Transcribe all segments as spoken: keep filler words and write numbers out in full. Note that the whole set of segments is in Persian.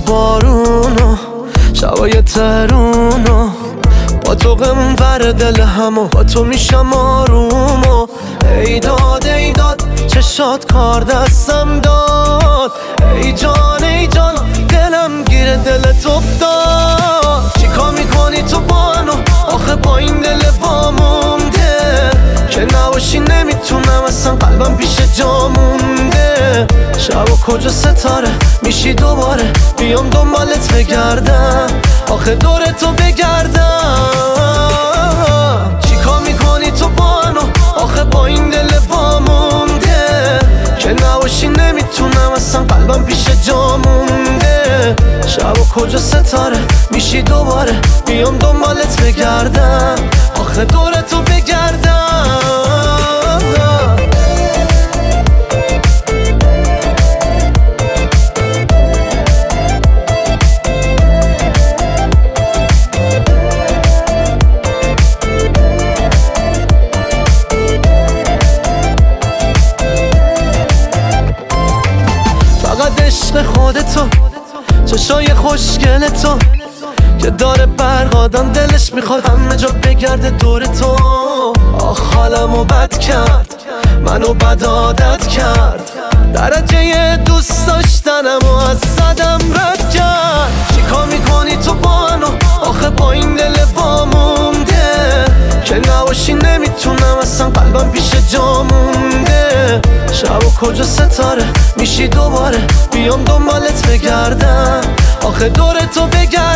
بارونو شبای ترونو با تو غمون ور دل همو با تو میشم آرومو ای داد ای داد چشات کار دستم داد ای جان ای جان دلم گیره دلت افتاد چیکار میکنی تو بانو آخه با این دل وامونده که نباشی نمیتونم اصلا قلبم پیش جا مونده شب و کجا ستاره میشی دوباره بیام دنبالت بگردم آخه دور تو بگردم چیکار میکنی تو بانو آخه با این دل وامونده که نباشی نمیتونم اصلا قلبم پیش جا مونده شب و کجا ستاره میشی دوباره بیام دنبالت بگردم آخه دور تو بگردم فقط عشق خودتو چشای خوشگل تو که داره برقادم دلش میخواد همه جا بگرده دور تو آخ حالمو بد کرد منو بد عادت کرد درجه دوست داشتنمو از صدم رد کرد چیکار میکنی تو بانو آخه با این دل وامونده که نباشی نمیتونم اصلا قلبم پیش جا مونده شب و کجا ستاره میشی دوباره بیام دنبالت بگردم آخه دور تو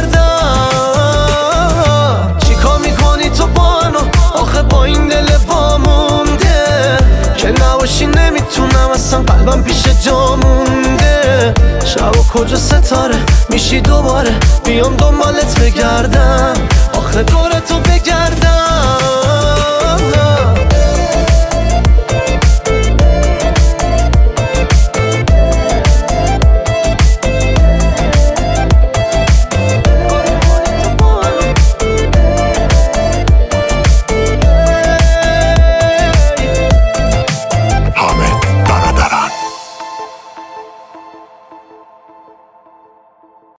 بگردم چیکار میکنی تو بانو آخه با این دل وامونده که نباشی نمیتونم اصلا قلبم پیش جا مونده شب و کجا ستاره میشی دوباره بیام دنبالت بگردم آخه دور تو بگردم